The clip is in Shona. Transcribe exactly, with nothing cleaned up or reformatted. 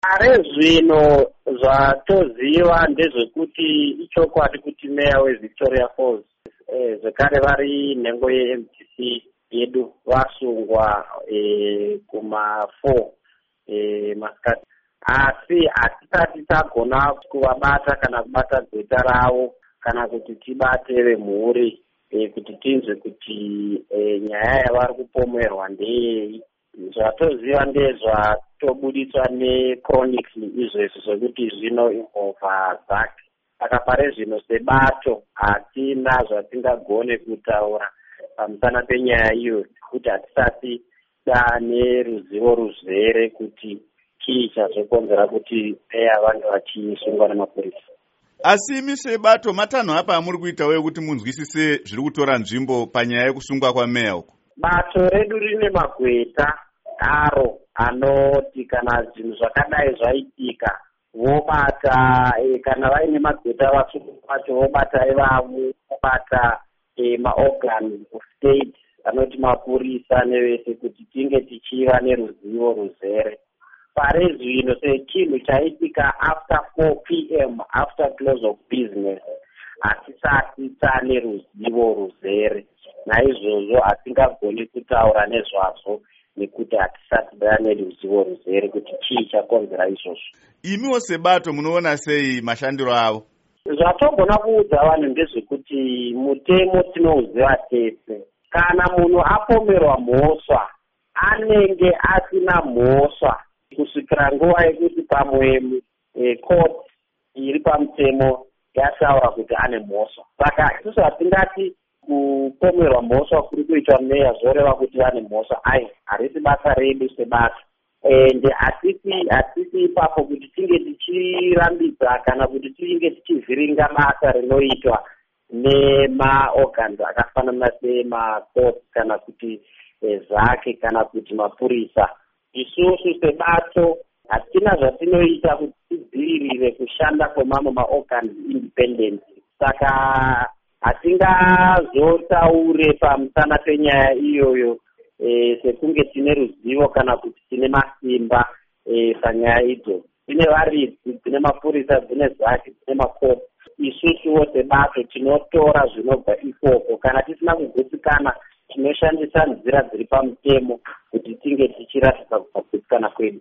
Are zvino zvatoziva ndezvekuti ichokwadi kuti meya weVictoria Falls e, zvekare vari nhengo ye-M D C yedu vasungwa e, kuma four e, masikati, asi hatisati tagona kuvabata kana kubata gweta ravo kana kuti tibate vemhuri e, kuti tinzwe kuti e, nyaya yavari kupomerwa ndeyei. Zvatoziva ndezvatobuditswa neChronics izvezvi zvekuti zvino involva Zaki. Saka pare zvino sebato hatina zvatingagone kutaura pamusana penyaya iyo kuti hatisati dane ruzivo ruzere kuti chii chazokonzera kuti meya vange vachisungwa nemapurisa. Asi imi sebato matanho apa amuri kuita weyo kuti munzwisise zviri kutora nzvimbo panyaya yekusungwa kwameya uko? Bato redu rine magweta aro anoti kana zvinhu zvakadai zvaitika vobata e, kana vaine magweta vasungwa vacho vobata ivavo, vobata e, maorgan of state anoti mapurisa nevese kuti tinge tichiva neruzivo ruzere. Pare zvino sechinhu chaitika after four p m after close of business hatisati tane ruzivo ruzere, naizvozvo hatingagoni kutaura nezvazvo nekuti hatisati tane ruzivo ruzere kuti chii chakonzera izvozvo. Imiwo sebato munoona sei mashandiro avo? Zvatogona kuudza vanhu ndezvekuti mutemo tinouziva tese. Kana munhu apomerwa mhosva anenge asina mhosva kusvikira nguva yekuti pamwe e, court iri pamutemo yataura kuti ane mhosva. Saka isusu hatingati kupomerwa mhosva kuri kuitwa meya zvoreva kuti vane mhosva. Ai, harisi basa redu sebato. Ende hatisi hatisi ipapo kuti tinge tichirambidza kana kuti tinge tichivhiringa basa rinoitwa nemaorgans akafanana semacourt kana kuti e, Zaki kana kuti mapurisa. Isusu sebato hatina zvatinoita kuti tidzivirire kushanda kwemamwe maorgans independent. Saka hatingazotaure pamusana penyaya iyoyo e, sekunge tine ruzivo kana kuti tine masimba e, panyaya idzo. Tine varidzi, tine mapurisa, tine Zaki, tine macourt. Isusuwo sebato tinotora zvinobva ikoko. Kana tisina kugutsikana tinoshandisa nzira dziri pamutemo kuti tinge tichiratidza kugutsikana kwedu.